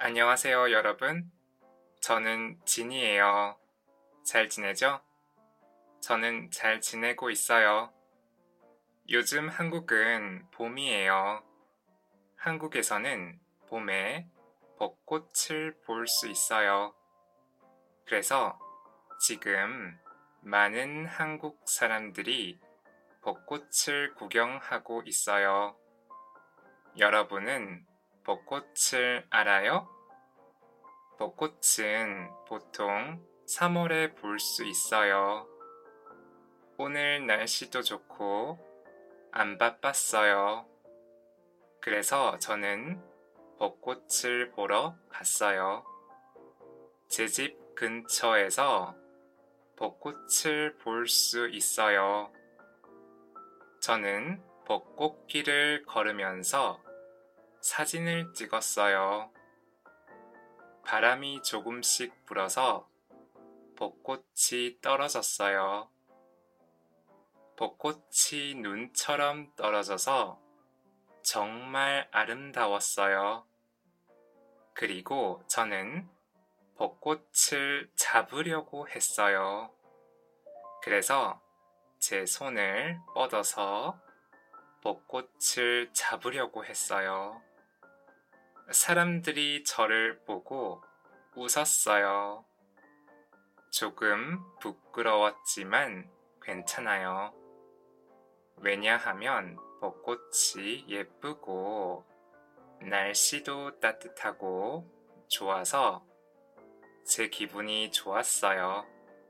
안녕하세요, 여러분. 저는 진이에요. 잘 지내죠? 저는 잘 지내고 있어요. 요즘 한국은 봄이에요. 한국에서는 봄에 벚꽃을 볼 수 있어요. 그래서 지금 많은 한국 사람들이 벚꽃을 구경하고 있어요. 여러분은 벚꽃을 알아요? 벚꽃은 보통 3월에 볼 수 있어요. 오늘 날씨도 좋고 안 바빴어요. 그래서 저는 벚꽃을 보러 갔어요. 제 집 근처에서 벚꽃을 볼 수 있어요. 저는 벚꽃길을 걸으면서 사진을 찍었어요. 바람이 조금씩 불어서 벚꽃이 떨어졌어요. 벚꽃이 눈처럼 떨어져서 정말 아름다웠어요. 그리고 저는 벚꽃을 잡으려고 했어요. 그래서 제 손을 뻗어서 벚꽃을 잡으려고 했어요. 사람들이 저를 보고 웃었어요. 조금 부끄러웠지만 괜찮아요. 왜냐하면 벚꽃이 예쁘고 날씨도 따뜻하고 좋아서 제 기분이 좋았어요.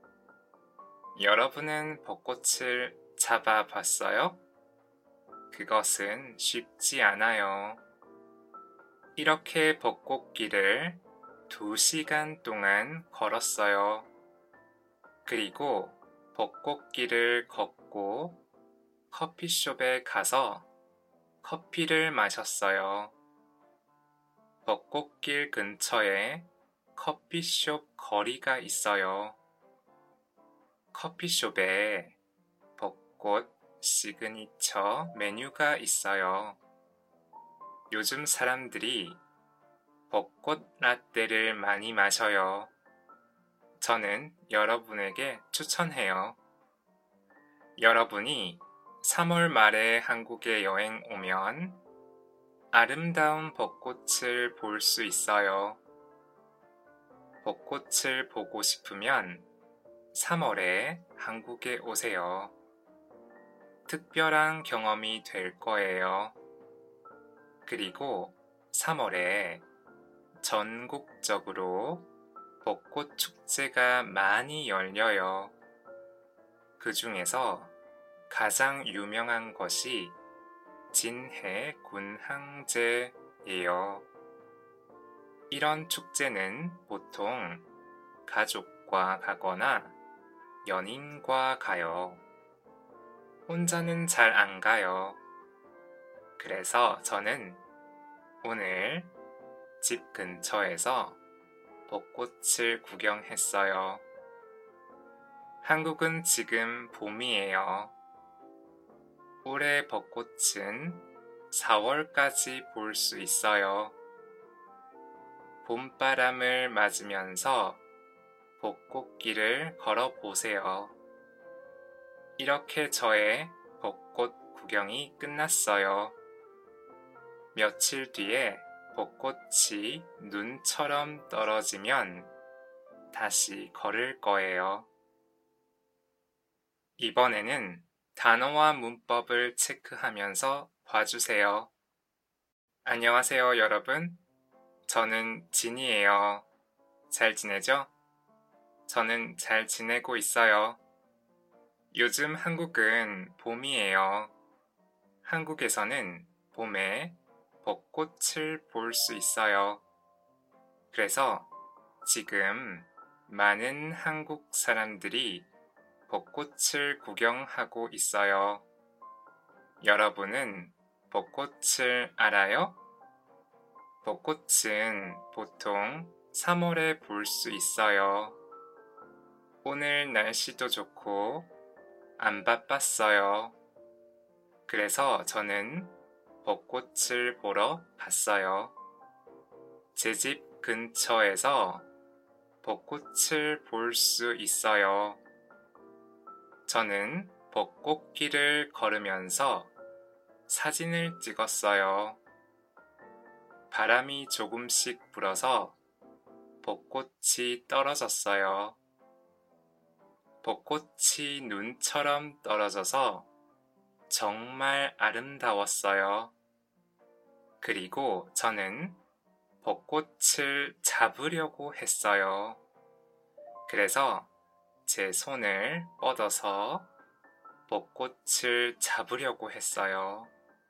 여러분은 벚꽃을 잡아봤어요? 그것은 쉽지 않아요. 이렇게 벚꽃길을 2시간 동안 걸었어요. 그리고 벚꽃길을 걷고 커피숍에 가서 커피를 마셨어요. 벚꽃길 근처에 커피숍 거리가 있어요. 커피숍에 벚꽃 시그니처 메뉴가 있어요. 요즘 사람들이 벚꽃 라떼를 많이 마셔요. 저는 여러분에게 추천해요. 여러분이 3월 말에 한국에 여행 오면 아름다운 벚꽃을 볼 수 있어요. 벚꽃을 보고 싶으면 3월에 한국에 오세요. 특별한 경험이 될 거예요. 그리고 3월에 전국적으로 벚꽃 축제가 많이 열려요. 그 중에서 가장 유명한 것이 진해 군항제예요. 이런 축제는 보통 가족과 가거나 연인과 가요. 혼자는 잘 안 가요. 그래서 저는 오늘 집 근처에서 벚꽃을 구경했어요. 한국은 지금 봄이에요. 올해 벚꽃은 4월까지 볼 수 있어요. 봄바람을 맞으면서 벚꽃길을 걸어보세요. 이렇게 저의 벚꽃 구경이 끝났어요. 며칠 뒤에 벚꽃이 눈처럼 떨어지면 다시 걸을 거예요. 이번에는 단어와 문법을 체크하면서 봐주세요. 안녕하세요, 여러분. 저는 진이에요. 잘 지내죠? 저는 잘 지내고 있어요. 요즘 한국은 봄이에요. 한국에서는 봄에 벚꽃을 볼 수 있어요. 그래서 지금 많은 한국 사람들이 벚꽃을 구경하고 있어요. 여러분은 벚꽃을 알아요? 벚꽃은 보통 3월에 볼 수 있어요. 오늘 날씨도 좋고 안 바빴어요. 그래서 저는 벚꽃을 보러 갔어요. 제 집 근처에서 벚꽃을 볼 수 있어요. 저는 벚꽃길을 걸으면서 사진을 찍었어요. 바람이 조금씩 불어서 벚꽃이 떨어졌어요. 벚꽃이 눈처럼 떨어져서 정말 아름다웠어요. 그리고 저는 벚꽃을 잡으려고 했어요. 그래서 제 손을 뻗어서 벚꽃을 잡으려고 했어요.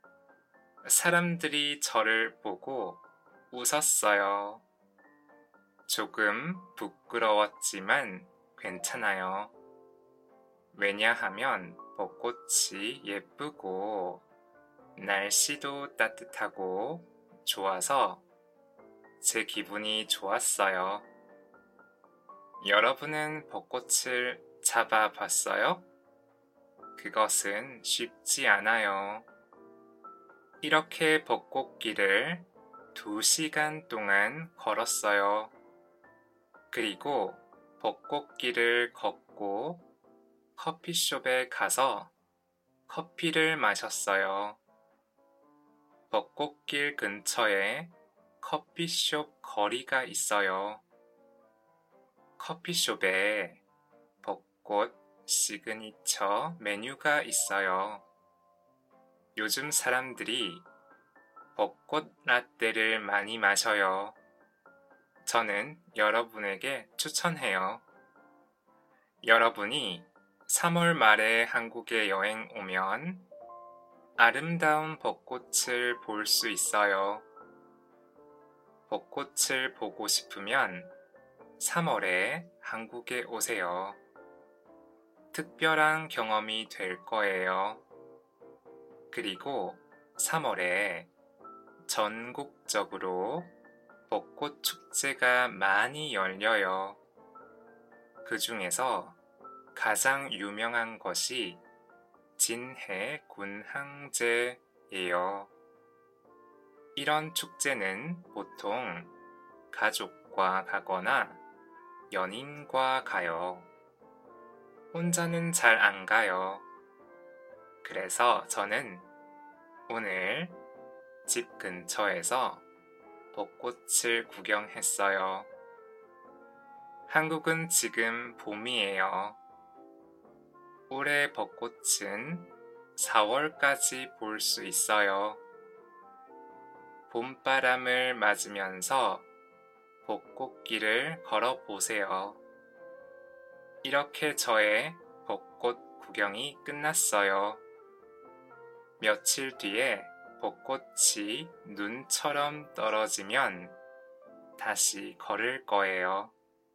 사람들이 저를 보고 웃었어요. 조금 부끄러웠지만 괜찮아요. 왜냐하면 벚꽃이 예쁘고 날씨도 따뜻하고 좋아서 제 기분이 좋았어요. 여러분은 벚꽃을 잡아봤어요? 그것은 쉽지 않아요. 이렇게 벚꽃길을 2시간 동안 걸었어요. 그리고 벚꽃길을 걷고 커피숍에 가서 커피를 마셨어요. 벚꽃길 근처에 커피숍 거리가 있어요. 커피숍에 벚꽃 시그니처 메뉴가 있어요. 요즘 사람들이 벚꽃 라떼를 많이 마셔요. 저는 여러분에게 추천해요. 여러분이 3월 말에 한국에 여행 오면 아름다운 벚꽃을 볼 수 있어요. 벚꽃을 보고 싶으면 3월에 한국에 오세요. 특별한 경험이 될 거예요. 그리고 3월에 전국적으로 벚꽃 축제가 많이 열려요. 그 중에서 가장 유명한 것이 진해 군항제예요. 이런 축제는 보통 가족과 가거나 연인과 가요. 혼자는 잘 안 가요. 그래서 저는 오늘 집 근처에서 벚꽃을 구경했어요. 한국은 지금 봄이에요. 올해 벚꽃은 4월까지 볼 수 있어요. 봄바람을 맞으면서 벚꽃길을 걸어보세요. 이렇게 저의 벚꽃 구경이 끝났어요. 며칠 뒤에 벚꽃이 눈처럼 떨어지면 다시 걸을 거예요.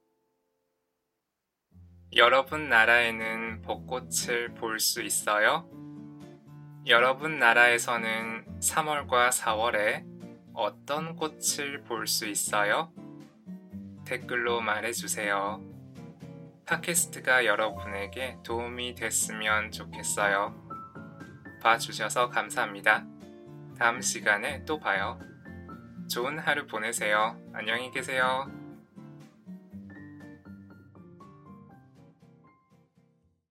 여러분 나라에는 벚꽃을 볼 수 있어요? 여러분 나라에서는 3월과 4월에 어떤 꽃을 볼 수 있어요? 댓글로 말해주세요. 팟캐스트가 여러분에게 도움이 됐으면 좋겠어요. 봐주셔서 감사합니다. 다음 시간에 또 봐요. 좋은 하루 보내세요. 안녕히 계세요.